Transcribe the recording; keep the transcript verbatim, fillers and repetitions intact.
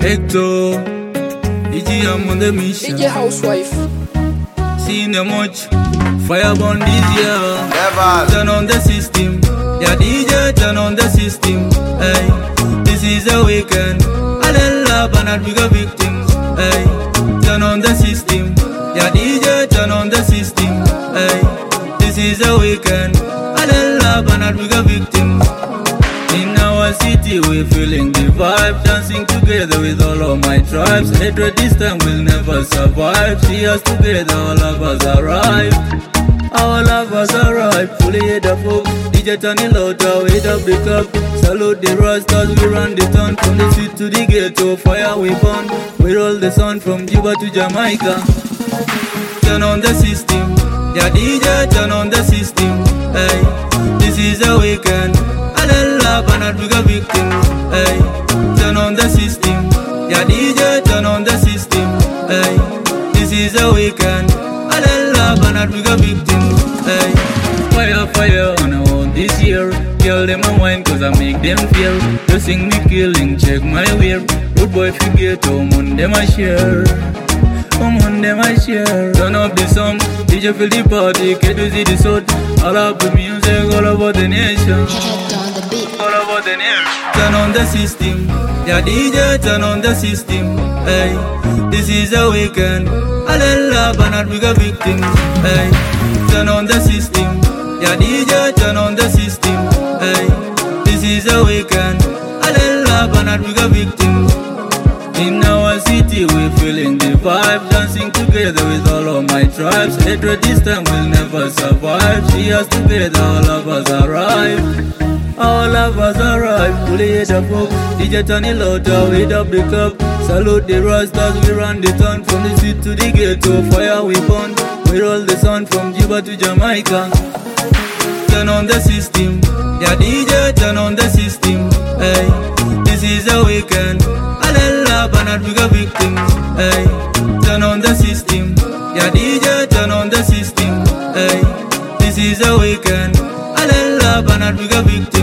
Hector, D J, I'm on the mission. D J Housewife. Seen them much. Fire burn this year. Never. Turn on the system. Yeah, D J, turn on the system. Hey, this is a weekend. I don't love and not bigger victims. Hey, turn on the system. Yeah, D J, turn on the system. Hey, this is a weekend. I don't love and not bigger victims. In our city, we're feeling the vibe, dancing together with all of my tribes. Hatred this time will never survive. See us together, all of us arrive. Our lovers arrive, fully head up up. D J turn it louder, wait up the cup. Salute the rastas, we run the town. From the street to the ghetto, fire we burn. We roll the sun from Cuba to Jamaica. Turn on the system, yeah D J, turn on the system. Hey, this is a weekend. I don't love and not bigger victims. Hey, turn on the system, yeah D J, turn on the system. Hey, this is a weekend. I don't love and not bigger victims. Hey, fire, fire on our own this year. Kill them and wine cause I make them feel. Dressing me killing, check my wear. Road boy forget, oh on them I share. Come on them I share. Turn up the song, D J feel the party. K to see the sound. All up the music, all over the nation. All over the nation. Turn on the system, yeah D J, turn on the system. Hey, this is a weekend. I don't love and not bigger victims. Hey, turn on the system, yeah D J, turn on the system. Hey, this is a weekend. I don't love and not bigger victims. In our city, we're feeling the vibe, dancing together with all of my tribes. Hatred this time will never survive. See us together, all of us arrive. All of us arrive, fully head up up. D J turn it louder, wait up the cup. Salute the rastas, we run the town. From the street to the ghetto, fire we burn. We roll the sun from Cuba to Jamaica. Turn on the system, yeah D J, turn on the system. Hey, this is a weekend. I don't love and not bigger victims. Hey, turn on the system, yeah D J, turn on the system. Hey, this is a weekend. I don't love and not bigger victims.